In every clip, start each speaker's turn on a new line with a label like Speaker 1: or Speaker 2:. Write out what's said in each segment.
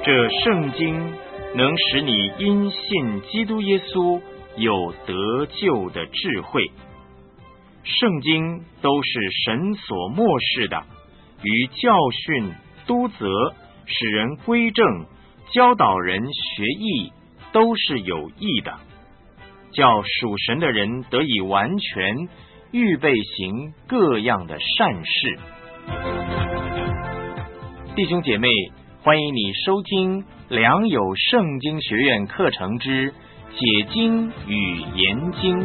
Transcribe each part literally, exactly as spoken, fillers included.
Speaker 1: 这圣经能使你因信基督耶稣有得救的智慧。圣经都是神所默示的，于教训、督责、使人归正、教导人学义，都是有益的，叫属神的人得以完全，预备行各样的善事。弟兄姐妹，欢迎你收听良友圣经学院课程之解经与研经。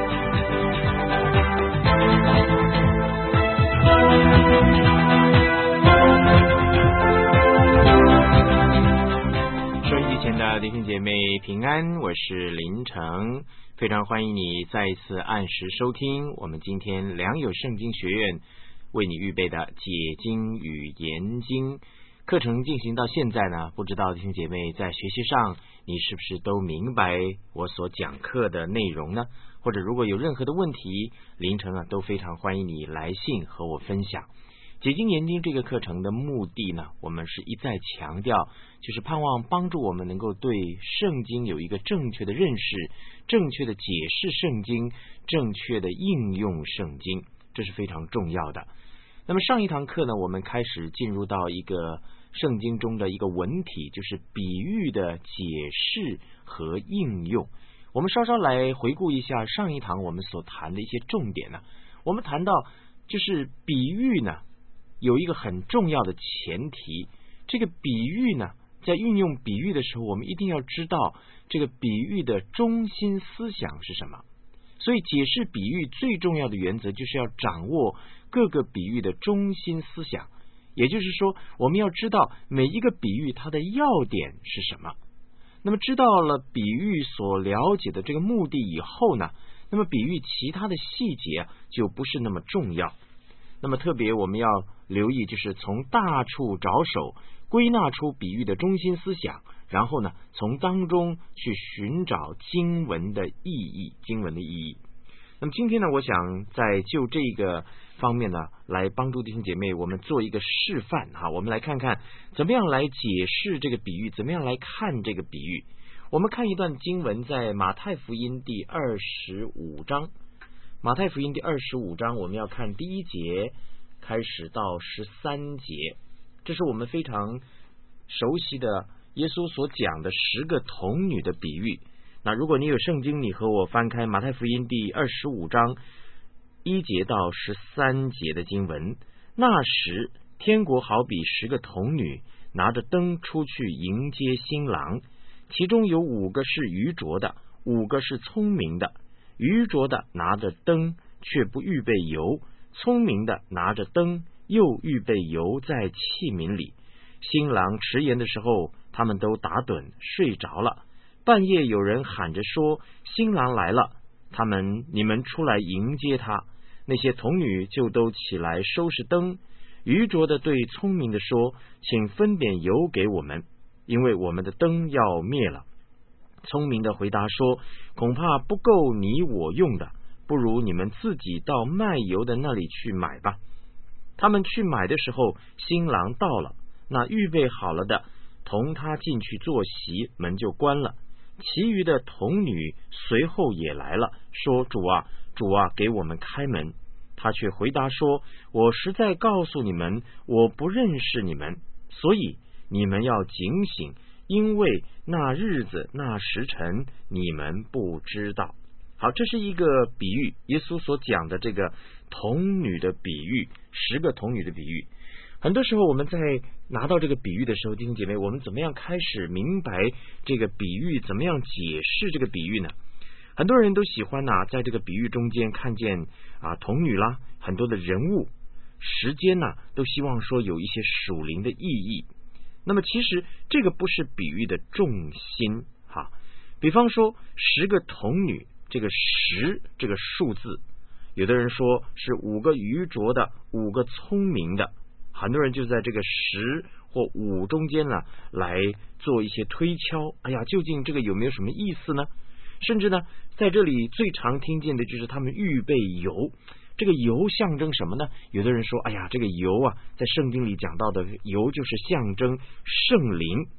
Speaker 1: 收音机前的弟兄姐妹平安，我是林成，非常欢迎你再一次按时收听我们今天良友圣经学院为你预备的解经与研经课程。进行到现在呢，不知道弟兄姐妹在学习上你是不是都明白我所讲课的内容呢？或者如果有任何的问题，林成啊都非常欢迎你来信和我分享。解经研经这个课程的目的呢，我们是一再强调，就是盼望帮助我们能够对圣经有一个正确的认识，正确的解释圣经，正确的应用圣经，这是非常重要的。那么上一堂课呢，我们开始进入到一个圣经中的一个文体，就是比喻的解释和应用。我们稍稍来回顾一下上一堂我们所谈的一些重点呢。我们谈到就是比喻呢有一个很重要的前提，这个比喻呢在运用比喻的时候，我们一定要知道这个比喻的中心思想是什么。所以解释比喻最重要的原则就是要掌握各个比喻的中心思想，也就是说我们要知道每一个比喻它的要点是什么。那么知道了比喻所了解的这个目的以后呢，那么比喻其他的细节就不是那么重要。那么特别我们要留意，就是从大处着手归纳出比喻的中心思想，然后呢从当中去寻找经文的意义经文的意义。那么今天呢，我想在就这个方面呢来帮助弟兄姐妹我们做一个示范哈，我们来看看怎么样来解释这个比喻，怎么样来看这个比喻。我们看一段经文，在马太福音第二十五章，马太福音第二十五章，我们要看第一节开始到十三节，这是我们非常熟悉的耶稣所讲的十个童女的比喻。那如果你有圣经，你和我翻开马太福音第二十五章一节到十三节的经文。那时天国好比十个童女拿着灯出去迎接新郎，其中有五个是愚拙的，五个是聪明的。愚拙的拿着灯却不预备油，聪明的拿着灯又预备油在器皿里。新郎迟延的时候，他们都打盹睡着了。半夜有人喊着说，新郎来了，他们你们出来迎接他。那些童女就都起来收拾灯。愚拙的对聪明的说，请分点油给我们，因为我们的灯要灭了。聪明的回答说，恐怕不够你我用的，不如你们自己到卖油的那里去买吧。他们去买的时候，新郎到了，那预备好了的同他进去坐席，门就关了。其余的童女随后也来了，说，主啊主啊，给我们开门。他却回答说，我实在告诉你们，我不认识你们，所以你们要警醒，因为那日子那时辰你们不知道。好，这是一个比喻，耶稣所讲的这个童女的比喻，十个童女的比喻。很多时候我们在拿到这个比喻的时候，弟兄姐妹，我们怎么样开始明白这个比喻，怎么样解释这个比喻呢？很多人都喜欢呢、啊，在这个比喻中间看见啊童女啦，很多的人物时间呢、啊，都希望说有一些属灵的意义。那么其实这个不是比喻的重心哈。比方说十个童女，这个十这个数字，有的人说是五个愚拙的，五个聪明的，很多人就在这个十或五中间呢来做一些推敲，哎呀，究竟这个有没有什么意思呢？甚至呢在这里最常听见的就是他们预备油，这个油象征什么呢？有的人说，哎呀，这个油啊，在圣经里讲到的油就是象征圣灵。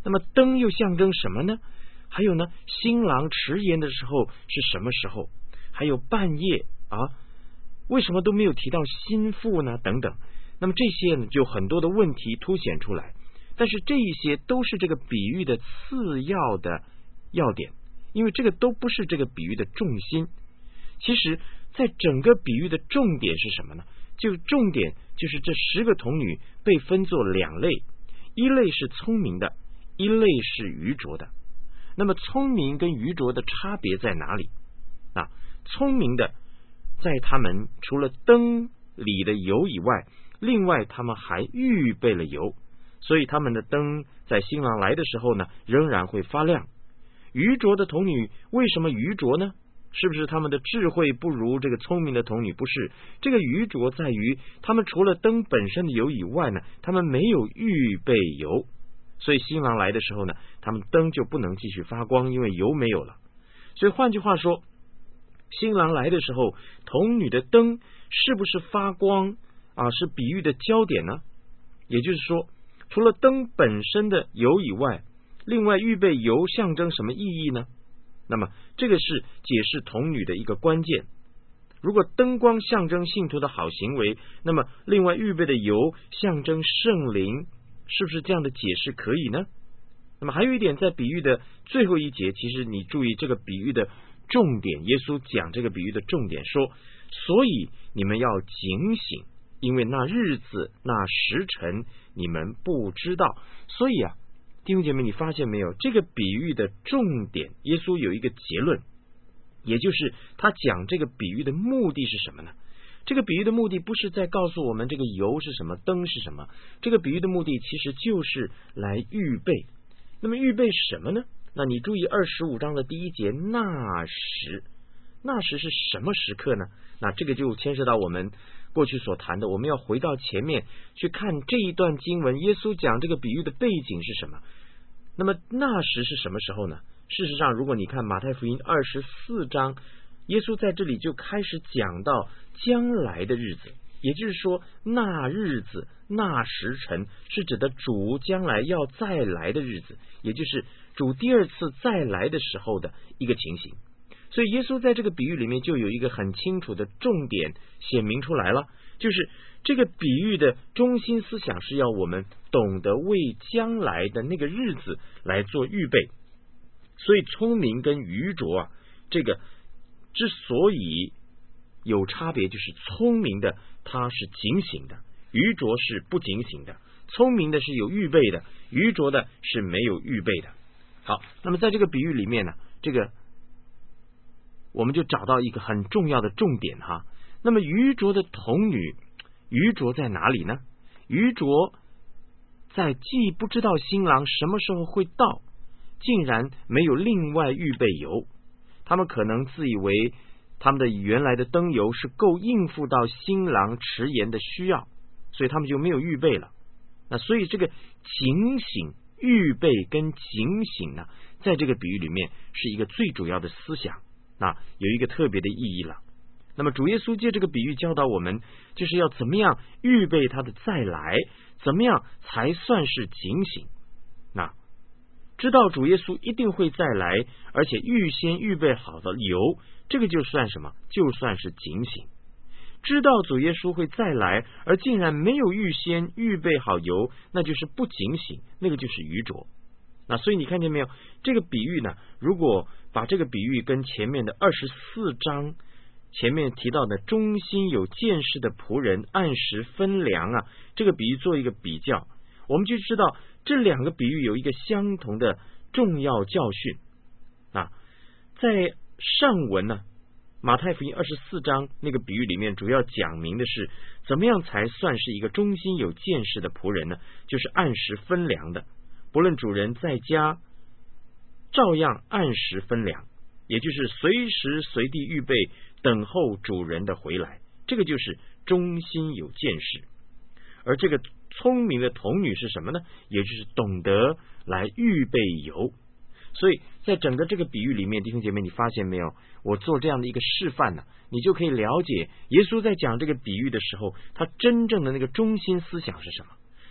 Speaker 1: 那么灯又象征什么呢？还有呢，新郎迟延的时候是什么时候？还有半夜啊，为什么都没有提到新妇呢？等等。那么这些呢，就很多的问题凸显出来。但是这一些都是这个比喻的次要的要点，因为这个都不是这个比喻的重心。其实在整个比喻的重点是什么呢？就重点就是这十个童女被分作两类，一类是聪明的，一类是愚拙的。那么聪明跟愚拙的差别在哪里？啊，聪明的在他们除了灯里的油以外，另外他们还预备了油，所以他们的灯在新郎来的时候呢，仍然会发亮。愚拙的童女为什么愚拙呢？是不是他们的智慧不如这个聪明的童女？不是，这个愚拙在于他们除了灯本身的油以外呢，他们没有预备油，所以新郎来的时候呢，他们灯就不能继续发光，因为油没有了。所以换句话说，新郎来的时候，童女的灯是不是发光啊？是比喻的焦点呢？也就是说，除了灯本身的油以外，另外预备油象征什么意义呢？那么这个是解释童女的一个关键。如果灯光象征信徒的好行为，那么另外预备的油象征圣灵，是不是这样的解释可以呢？那么还有一点，在比喻的最后一节，其实你注意这个比喻的重点，耶稣讲这个比喻的重点说，所以你们要警醒，因为那日子那时辰你们不知道。所以啊，弟兄姐妹，你发现没有，这个比喻的重点，耶稣有一个结论，也就是他讲这个比喻的目的是什么呢？这个比喻的目的不是在告诉我们这个油是什么，灯是什么，这个比喻的目的其实就是来预备。那么预备什么呢？那你注意二十五章的第一节，那时，那时是什么时刻呢？那这个就牵涉到我们过去所谈的，我们要回到前面去看这一段经文，耶稣讲这个比喻的背景是什么。那么那时是什么时候呢？事实上，如果你看马太福音二十四章，耶稣在这里就开始讲到将来的日子，也就是说，那日子那时辰是指的主将来要再来的日子，也就是主第二次再来的时候的一个情形。所以耶稣在这个比喻里面就有一个很清楚的重点显明出来了，就是这个比喻的中心思想是要我们懂得为将来的那个日子来做预备。所以聪明跟愚拙啊，这个之所以有差别，就是聪明的他是警醒的，愚拙是不警醒的。聪明的是有预备的，愚拙的是没有预备的。好，那么在这个比喻里面呢，这个我们就找到一个很重要的重点哈。那么愚拙的童女，愚拙在哪里呢？愚拙在既不知道新郎什么时候会到，竟然没有另外预备油。他们可能自以为他们的原来的灯油是够应付到新郎迟延的需要，所以他们就没有预备了。那所以这个警醒、预备跟警醒呢，在这个比喻里面是一个最主要的思想，那有一个特别的意义了。那么主耶稣借这个比喻教导我们，就是要怎么样预备他的再来，怎么样才算是警醒。那知道主耶稣一定会再来，而且预先预备好的油，这个就算什么？就算是警醒。知道主耶稣会再来，而竟然没有预先预备好油，那就是不警醒，那个就是愚拙。那所以你看见没有，这个比喻呢，如果把这个比喻跟前面的二十四章前面提到的忠心有见识的仆人按时分粮啊，这个比喻做一个比较，我们就知道这两个比喻有一个相同的重要教训啊。在上文呢，马太福音二十四章那个比喻里面主要讲明的是怎么样才算是一个忠心有见识的仆人呢？就是按时分粮的，不论主人在家照样按时分粮，也就是随时随地预备等候主人的回来，这个就是忠心有见识。而这个聪明的童女是什么呢？也就是懂得来预备油。所以在整个这个比喻里面，弟兄姐妹，你发现没有，我做这样的一个示范呢，你就可以了解耶稣在讲这个比喻的时候，他真正的那个中心思想是什么。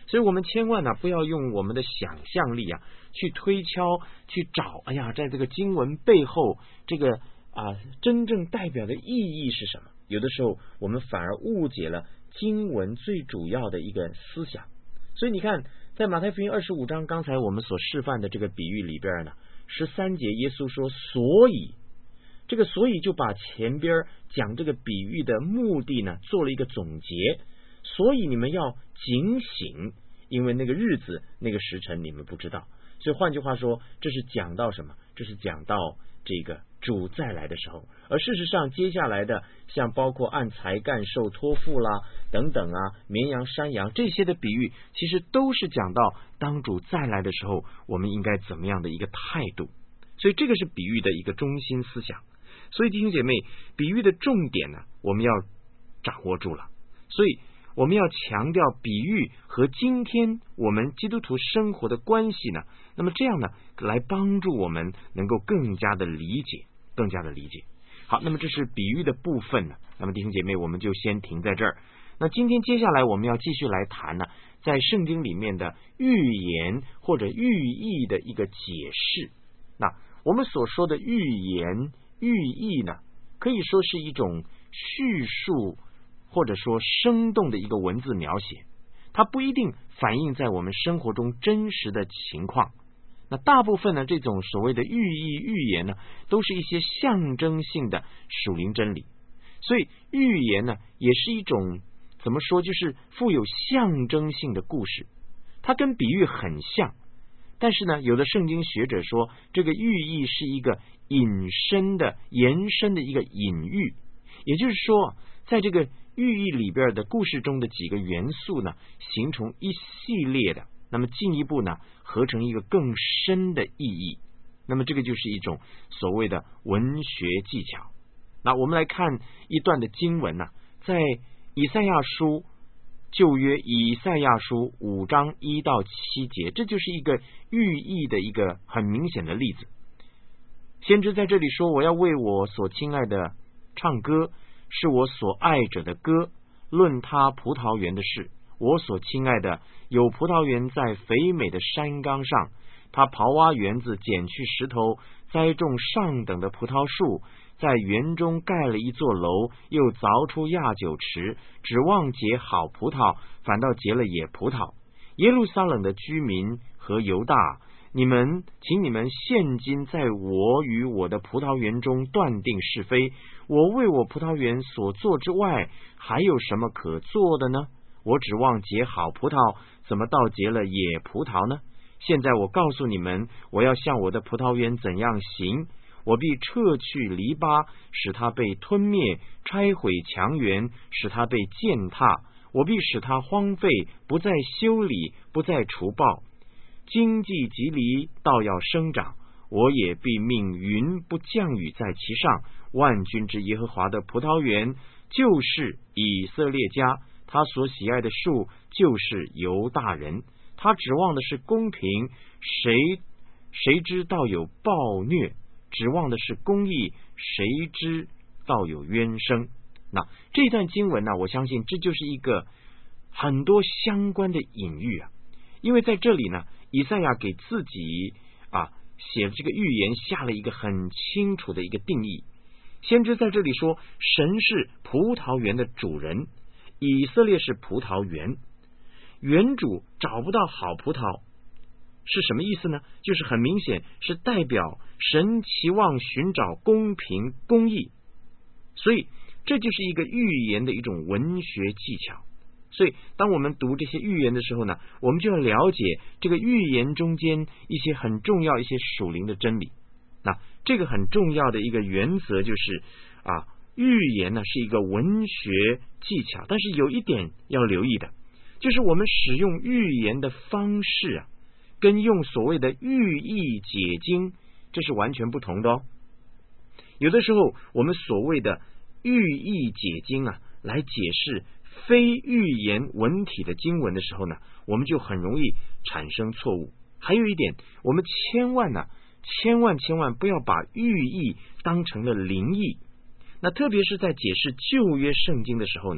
Speaker 1: 所以我们千万呢、啊、不要用我们的想象力啊去推敲去找，哎呀，在这个经文背后这个啊真正代表的意义是什么？有的时候我们反而误解了经文最主要的一个思想。所以你看，在马太福音二十五章刚才我们所示范的这个比喻里边呢，十三节耶稣说，所以这个所以就把前边讲这个比喻的目的呢做了一个总结。所以你们要警醒，因为那个日子那个时辰你们不知道。所以换句话说，这是讲到什么？这是讲到这个主再来的时候。而事实上接下来的像包括按才干受托付啦等等啊，绵羊山羊这些的比喻，其实都是讲到当主再来的时候我们应该怎么样的一个态度。所以这个是比喻的一个中心思想。所以弟兄姐妹，比喻的重点呢我们要掌握住了。所以我们要强调比喻和今天我们基督徒生活的关系呢，那么这样呢来帮助我们能够更加的理解更加的理解。好，那么这是比喻的部分呢，那么弟兄姐妹我们就先停在这儿。那今天接下来我们要继续来谈呢，在圣经里面的预言或者寓意的一个解释。那我们所说的预言寓意呢，可以说是一种叙述或者说生动的一个文字描写，它不一定反映在我们生活中真实的情况。那大部分呢，这种所谓的寓意预言呢，都是一些象征性的属灵真理。所以预言呢，也是一种怎么说，就是富有象征性的故事，它跟比喻很像。但是呢，有的圣经学者说，这个寓意是一个引申的延伸的一个隐喻，也就是说，在这个寓意里边的故事中的几个元素呢，形成一系列的，那么进一步呢，合成一个更深的意义。那么这个就是一种所谓的文学技巧。那我们来看一段的经文呢、啊，在以赛亚书旧约以赛亚书五章一到七节，这就是一个寓意的一个很明显的例子。先知在这里说，我要为我所亲爱的唱歌，是我所爱者的歌，论他葡萄园的事。我所亲爱的有葡萄园在肥美的山冈上，他刨挖园子，剪去石头，栽种上等的葡萄树，在园中盖了一座楼，又凿出亚酒池，指望结好葡萄，反倒结了野葡萄。耶路撒冷的居民和犹大，你们请你们现今在我与我的葡萄园中断定是非。我为我葡萄园所做之外，还有什么可做的呢？我指望结好葡萄，怎么倒结了野葡萄呢？现在我告诉你们，我要向我的葡萄园怎样行，我必撤去篱笆，使它被吞灭，拆毁墙垣，使它被践踏。我必使它荒废，不再修理，不再除暴。经济极离，倒要生长。我也必命云不降雨在其上。万军之耶和华的葡萄园就是以色列家，他所喜爱的树就是犹大人。他指望的是公平，谁谁知道有暴虐？指望的是公义，谁知道有冤声？那这段经文呢，我相信这就是一个很多相关的隐喻啊。因为在这里呢，以赛亚给自己啊写这个预言下了一个很清楚的一个定义。先知在这里说，神是葡萄园的主人，以色列是葡萄园，园主找不到好葡萄是什么意思呢？就是很明显是代表神期望寻找公平公义，所以这就是一个预言的一种文学技巧。所以当我们读这些预言的时候呢，我们就要了解这个预言中间一些很重要一些属灵的真理。那这个很重要的一个原则就是啊，预言呢是一个文学技巧，但是有一点要留意的，就是我们使用预言的方式啊，跟用所谓的寓意解经，这是完全不同的哦。有的时候我们所谓的寓意解经啊，来解释非预言文体的经文的时候呢，我们就很容易产生错误。还有一点，我们千万呢、啊，千万千万不要把寓意当成了灵异。那特别是在解释旧约圣经的时候呢，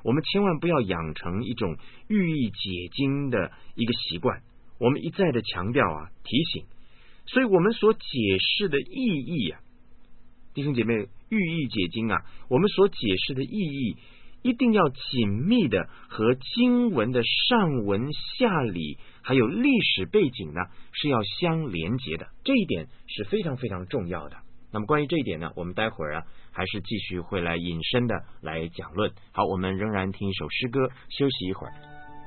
Speaker 1: 我们千万不要养成一种寓意解经的一个习惯。我们一再的强调啊，提醒，所以我们所解释的意义啊，弟兄姐妹，寓意解经啊，我们所解释的意义一定要紧密的和经文的上文下理还有历史背景呢是要相连结的，这一点是非常非常重要的。那么关于这一点呢，我们待会儿啊还是继续会来引申的来讲论。好，我们仍然听一首诗歌，休息一会儿。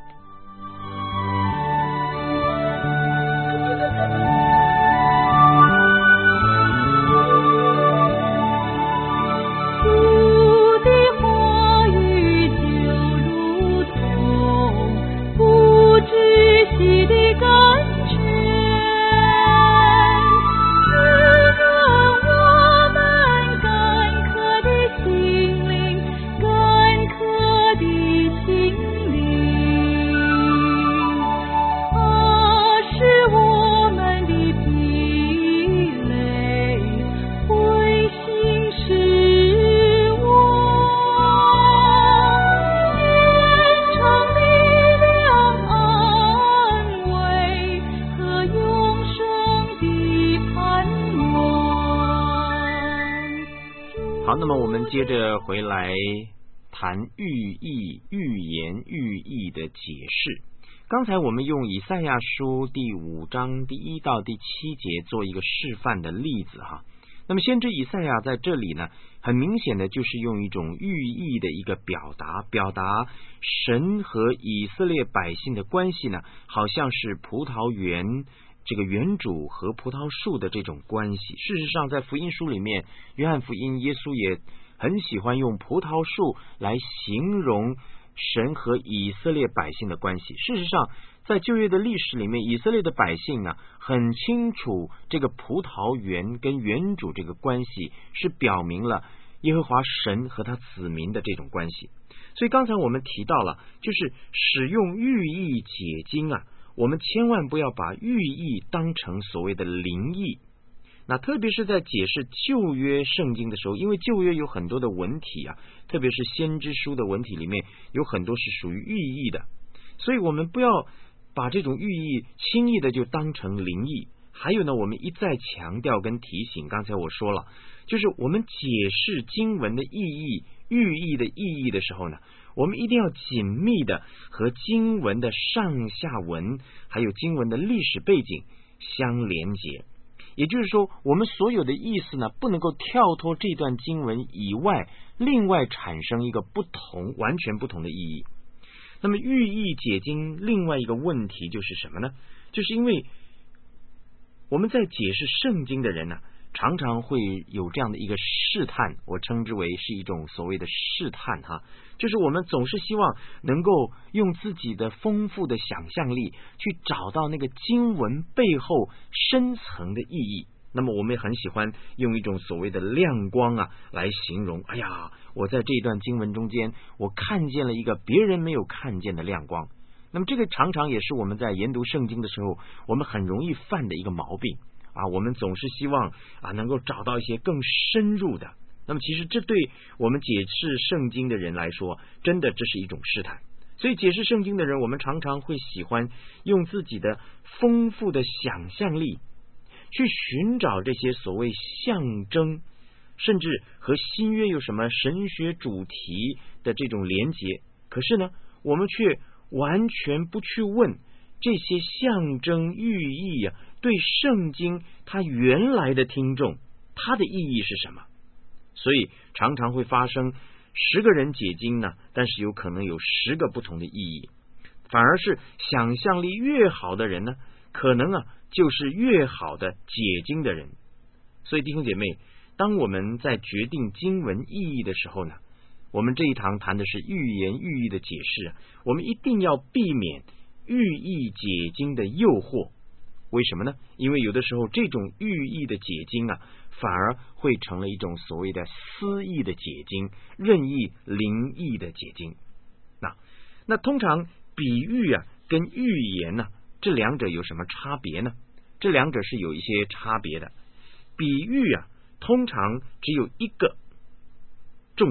Speaker 1: 那么我们接着回来谈寓意、寓言、寓意的解释。刚才我们用以赛亚书第五章第一到第七节做一个示范的例子哈。那么先知以赛亚在这里呢，很明显的就是用一种寓意的一个表达，表达神和以色列百姓的关系呢，好像是葡萄园这个园主和葡萄树的这种关系。事实上在福音书里面，约翰福音耶稣也很喜欢用葡萄树来形容神和以色列百姓的关系。事实上在旧约的历史里面，以色列的百姓啊很清楚这个葡萄园跟园主这个关系是表明了耶和华神和他子民的这种关系。所以刚才我们提到了，就是使用寓意解经啊，我们千万不要把寓意当成所谓的灵意。那特别是在解释旧约圣经的时候，因为旧约有很多的文体啊，特别是先知书的文体里面有很多是属于寓意的，所以我们不要把这种寓意轻易的就当成灵意。还有呢，我们一再强调跟提醒，刚才我说了，就是我们解释经文的意义、寓意的意义的时候呢，我们一定要紧密的和经文的上下文还有经文的历史背景相连结。也就是说，我们所有的意思呢，不能够跳脱这段经文以外，另外产生一个不同、完全不同的意义。那么寓意解经另外一个问题就是什么呢？就是因为我们在解释圣经的人呢、啊，常常会有这样的一个试探，我称之为是一种所谓的试探哈，就是我们总是希望能够用自己的丰富的想象力去找到那个经文背后深层的意义。那么我们也很喜欢用一种所谓的亮光啊来形容，哎呀，我在这一段经文中间我看见了一个别人没有看见的亮光。那么这个常常也是我们在研读圣经的时候我们很容易犯的一个毛病啊，我们总是希望啊能够找到一些更深入的。那么其实这对我们解释圣经的人来说，真的这是一种试探。所以解释圣经的人，我们常常会喜欢用自己的丰富的想象力去寻找这些所谓象征，甚至和新约有什么神学主题的这种连结。可是呢，我们却完全不去问这些象征寓意啊，对圣经它原来的听众，它的意义是什么？所以常常会发生十个人解经呢，但是有可能有十个不同的意义。反而是想象力越好的人呢，可能啊就是越好的解经的人。所以弟兄姐妹，当我们在决定经文意义的时候呢，我们这一堂谈的是寓言寓意的解释，我们一定要避免寓意解经的诱惑。为什么呢？因为有的时候这种寓意的解经啊，反而会成了一种所谓的私意的解经，任意灵意的解经。那那通常比喻啊跟寓言呢、啊，这两者有什么差别呢？这两者是有一些差别的。比喻啊通常只有一个重点，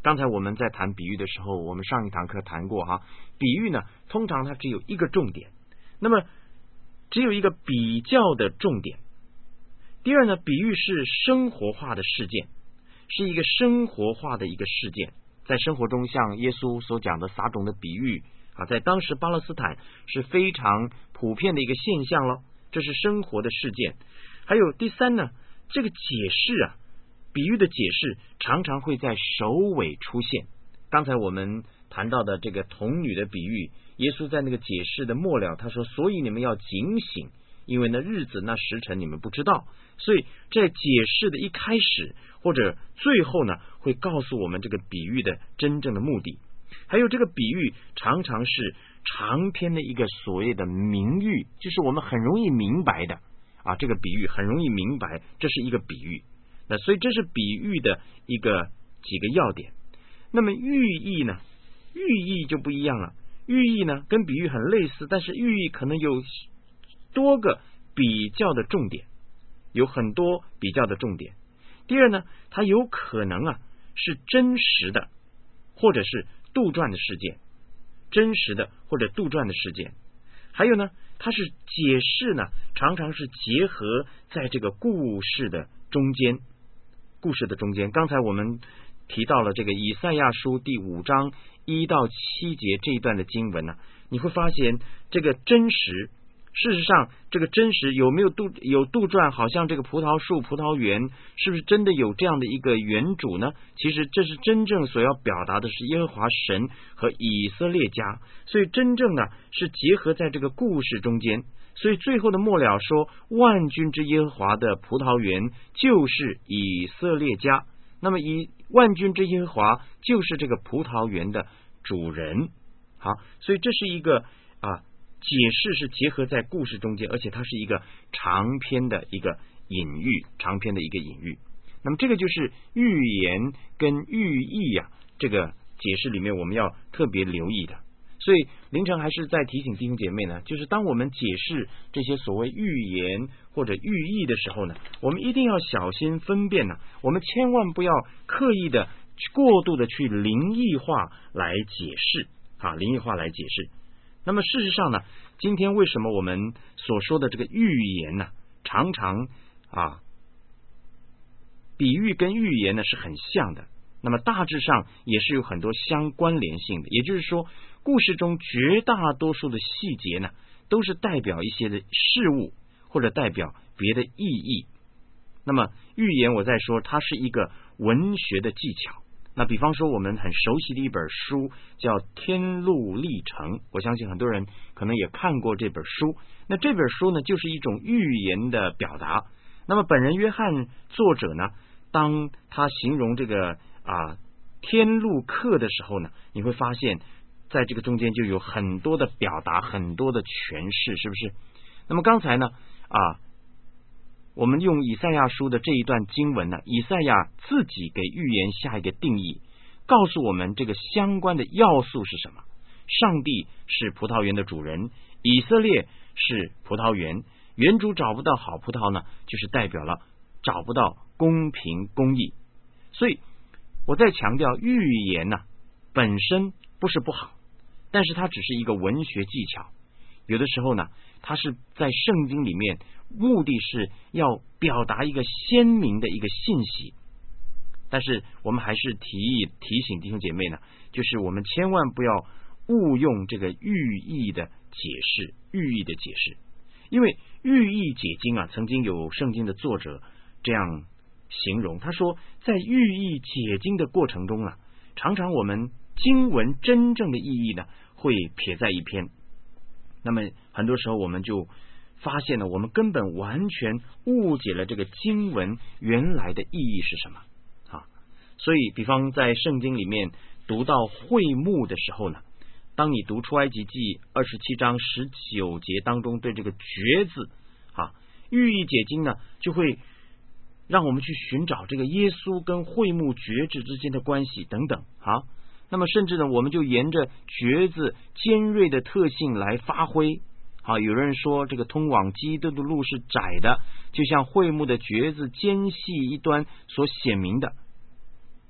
Speaker 1: 刚才我们在谈比喻的时候，我们上一堂课谈过哈，比喻呢通常它只有一个重点，那么只有一个比较的重点。第二呢，比喻是生活化的事件，是一个生活化的一个事件，在生活中像耶稣所讲的撒种的比喻啊，在当时巴勒斯坦是非常普遍的一个现象了，这是生活的事件。还有第三呢，这个解释啊，比喻的解释常常会在首尾出现。刚才我们谈到的这个童女的比喻，耶稣在那个解释的末了他说，所以你们要警醒，因为那日子那时辰你们不知道。所以在解释的一开始或者最后呢，会告诉我们这个比喻的真正的目的。还有这个比喻常常是长篇的一个所谓的明喻，就是我们很容易明白的啊，这个比喻很容易明白，这是一个比喻。那所以这是比喻的一个几个要点。那么寓意呢，寓意就不一样了。寓意呢跟比喻很类似，但是寓意可能有多个比较的重点，有很多比较的重点。第二呢，它有可能啊是真实的或者是杜撰的事件，真实的或者杜撰的事件。还有呢，它是解释呢常常是结合在这个故事的中间，故事的中间。刚才我们提到了这个以赛亚书第五章一到七节这一段的经文呢、啊，你会发现这个真实，事实上这个真实有没有杜有杜撰，好像这个葡萄树葡萄园是不是真的有这样的一个园主呢？其实这是真正所要表达的是耶和华神和以色列家，所以真正呢是结合在这个故事中间。所以最后的末了说，万军之耶和华的葡萄园就是以色列家，那么以万军之耶和华就是这个葡萄园的主人。好，所以这是一个啊解释是结合在故事中间，而且它是一个长篇的一个隐喻，长篇的一个隐喻。那么这个就是寓言跟寓意啊，这个解释里面我们要特别留意的。所以凌晨还是在提醒弟兄姐妹呢，就是当我们解释这些所谓寓言或者寓意的时候呢，我们一定要小心分辨呢，我们千万不要刻意的过度的去灵异化来解释啊，灵异化来解释。那么事实上呢，今天为什么我们所说的这个寓言呢，常常啊，比喻跟寓言呢是很像的，那么大致上也是有很多相关联性的。也就是说，故事中绝大多数的细节呢，都是代表一些的事物，或者代表别的意义。那么寓言我在说，它是一个文学的技巧。那比方说我们很熟悉的一本书叫《天路历程》，我相信很多人可能也看过这本书。那这本书呢，就是一种寓言的表达。那么本人约翰作者呢，当他形容这个啊天路客的时候呢，你会发现在这个中间就有很多的表达，很多的诠释，是不是？那么刚才呢啊我们用以赛亚书的这一段经文呢，以赛亚自己给预言下一个定义，告诉我们这个相关的要素是什么。上帝是葡萄园的主人，以色列是葡萄园，园主找不到好葡萄呢，就是代表了找不到公平公义。所以我在强调，预言呢、啊、本身不是不好，但是它只是一个文学技巧。有的时候呢，它是在圣经里面，目的是要表达一个鲜明的一个信息。但是我们还是提议提醒弟兄姐妹呢，就是我们千万不要误用这个寓意的解释，寓意的解释，因为寓意解经啊，曾经有圣经的作者这样形容，他说，在寓意解经的过程中啊，常常我们经文真正的意义呢，会撇在一边。那么很多时候我们就发现了，我们根本完全误解了这个经文原来的意义是什么啊！所以比方在圣经里面读到会幕的时候呢，当你读出埃及记二十七章十九节当中对这个决字啊，寓意解经呢，就会让我们去寻找这个耶稣跟会幕决志之间的关系等等啊。那么甚至呢，我们就沿着橛子尖锐的特性来发挥。好，有人说这个通往基督的路是窄的，就像会幕的橛子尖细一端所显明的。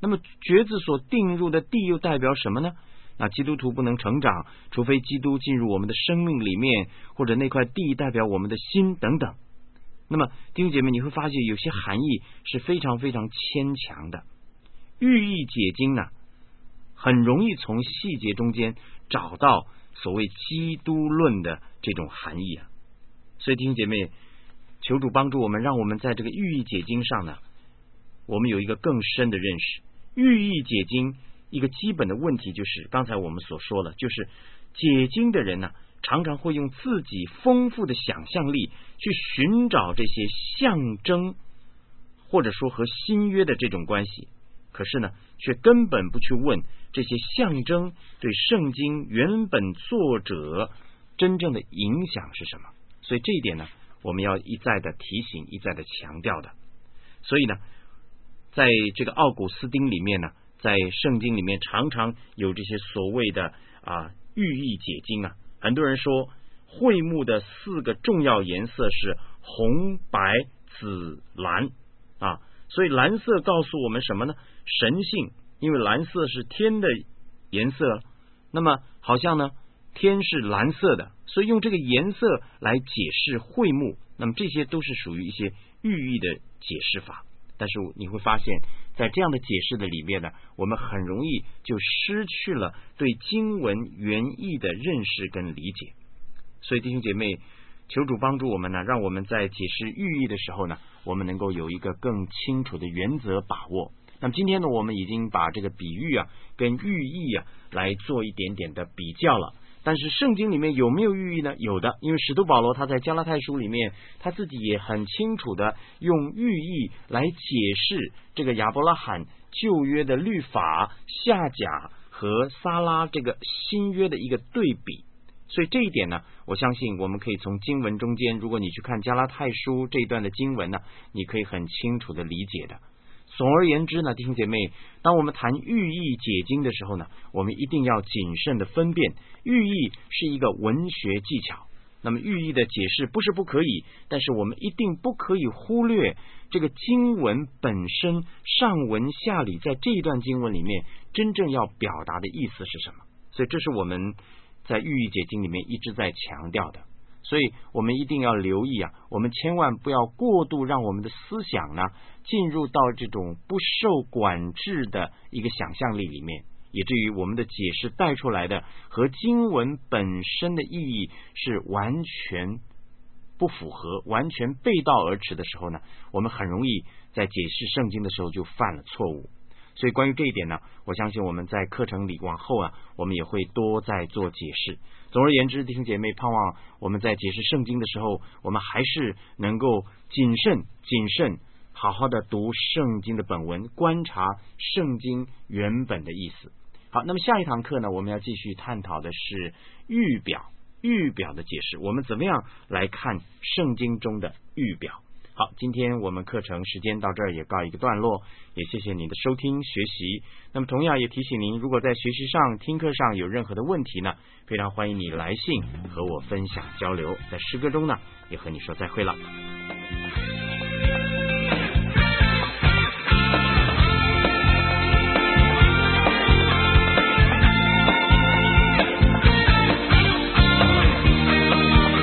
Speaker 1: 那么橛子所定入的地又代表什么呢？那基督徒不能成长，除非基督进入我们的生命里面，或者那块地代表我们的心等等。那么弟兄姐妹，你会发现有些含义是非常非常牵强的。寓意解经呢，很容易从细节中间找到所谓基督论的这种含义啊。所以弟兄姐妹，求主帮助我们，让我们在这个寓意解经上呢，我们有一个更深的认识。寓意解经一个基本的问题就是刚才我们所说的，就是解经的人呢、啊，常常会用自己丰富的想象力去寻找这些象征，或者说和新约的这种关系，可是呢，却根本不去问这些象征对圣经原本作者真正的影响是什么。所以这一点呢，我们要一再的提醒，一再的强调的。所以呢，在这个奥古斯丁里面呢，在圣经里面常常有这些所谓的啊寓意解经啊。很多人说会幕的四个重要颜色是红、白、紫、蓝啊，所以蓝色告诉我们什么呢？神性，因为蓝色是天的颜色，那么好像呢天是蓝色的，所以用这个颜色来解释会幕，那么这些都是属于一些寓意的解释法。但是你会发现在这样的解释的里面呢，我们很容易就失去了对经文原意的认识跟理解。所以弟兄姐妹，求主帮助我们呢，让我们在解释寓意的时候呢，我们能够有一个更清楚的原则把握。那么今天呢，我们已经把这个比喻啊跟寓意啊来做一点点的比较了。但是圣经里面有没有寓意呢？有的，因为使徒保罗他在加拉太书里面，他自己也很清楚的用寓意来解释这个亚伯拉罕旧约的律法夏甲和撒拉这个新约的一个对比。所以这一点呢，我相信我们可以从经文中间，如果你去看加拉太书这一段的经文呢，你可以很清楚的理解的。总而言之呢，弟兄姐妹，当我们谈寓意解经的时候呢，我们一定要谨慎的分辨，寓意是一个文学技巧。那么寓意的解释不是不可以，但是我们一定不可以忽略这个经文本身上文下理在这一段经文里面真正要表达的意思是什么。所以这是我们在寓意解经里面一直在强调的。所以我们一定要留意啊，我们千万不要过度让我们的思想呢进入到这种不受管制的一个想象力里面，以至于我们的解释带出来的和经文本身的意义是完全不符合，完全背道而驰的时候呢，我们很容易在解释圣经的时候就犯了错误。所以关于这一点呢，我相信我们在课程里往后啊，我们也会多在做解释。总而言之，弟兄姐妹，盼望我们在解释圣经的时候，我们还是能够谨慎谨慎好好的读圣经的本文，观察圣经原本的意思。好，那么下一堂课呢，我们要继续探讨的是预表预表的解释，我们怎么样来看圣经中的预表。好，今天我们课程时间到这儿也告一个段落，也谢谢您的收听学习。那么同样也提醒您，如果在学习上听课上有任何的问题呢，非常欢迎你来信和我分享交流。在诗歌中呢，也和你说再会了。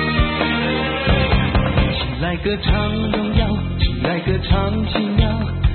Speaker 2: 来歌唱荣耀，起来歌唱奇妙，